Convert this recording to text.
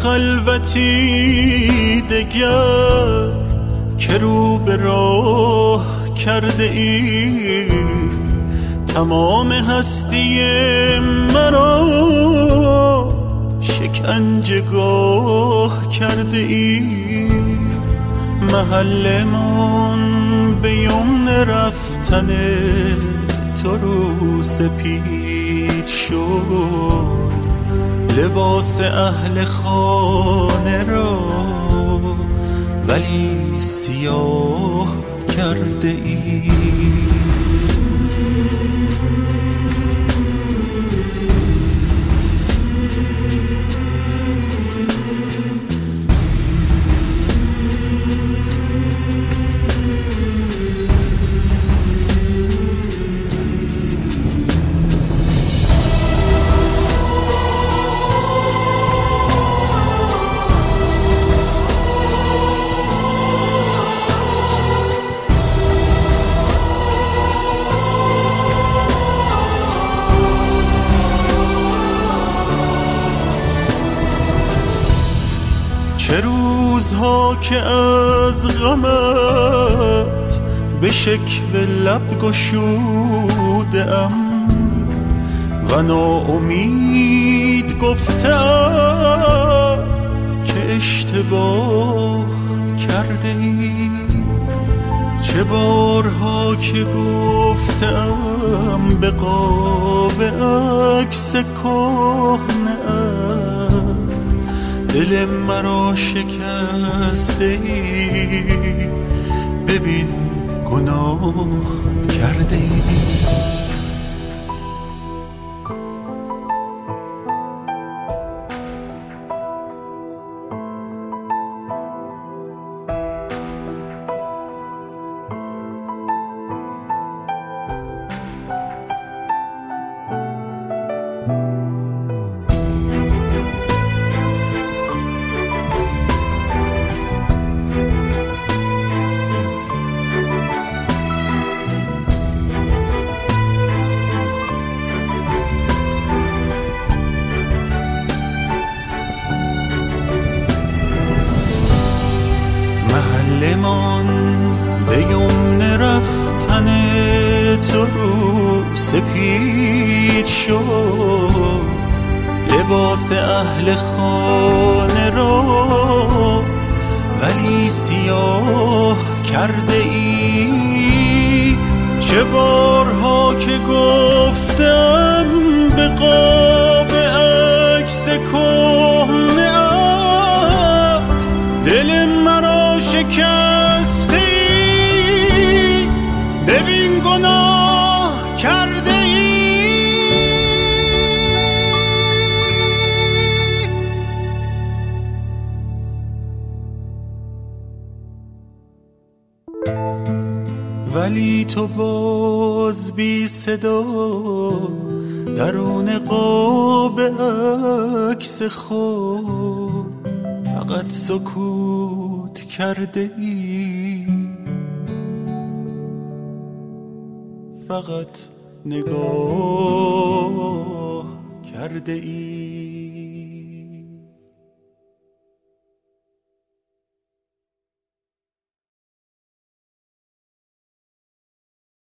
خلوتی دگر که رو به راه کرده ای، تمام هستی مرا شکنجهگاه کرده ای. محل من به یمن رفتن تو رو سپید شد، لباس اهل خانه را ولی سیاه کرده ای. چه روزها که از غمت به شکوه لب گشوده‌ام و ناامید گفتم که اشتباه کرده ای. چه بارها که گفتم به قاب عکس کهنه‌ام دل مرا شکسته ای، ببین گناه کرده ای. من به یمن رفتن تو رو سپید شد، لباس اهل خانه را ولی سیاه کرده ای. چه بارها که گفتم به قاب عکس کهنه‌ات دل مرا شکسته ای، ببین گناه کرده ای. ولی تو باز بی صدا درون قاب عکس خود فقط سکوت کرده ای، فقط نگاه کرده ای.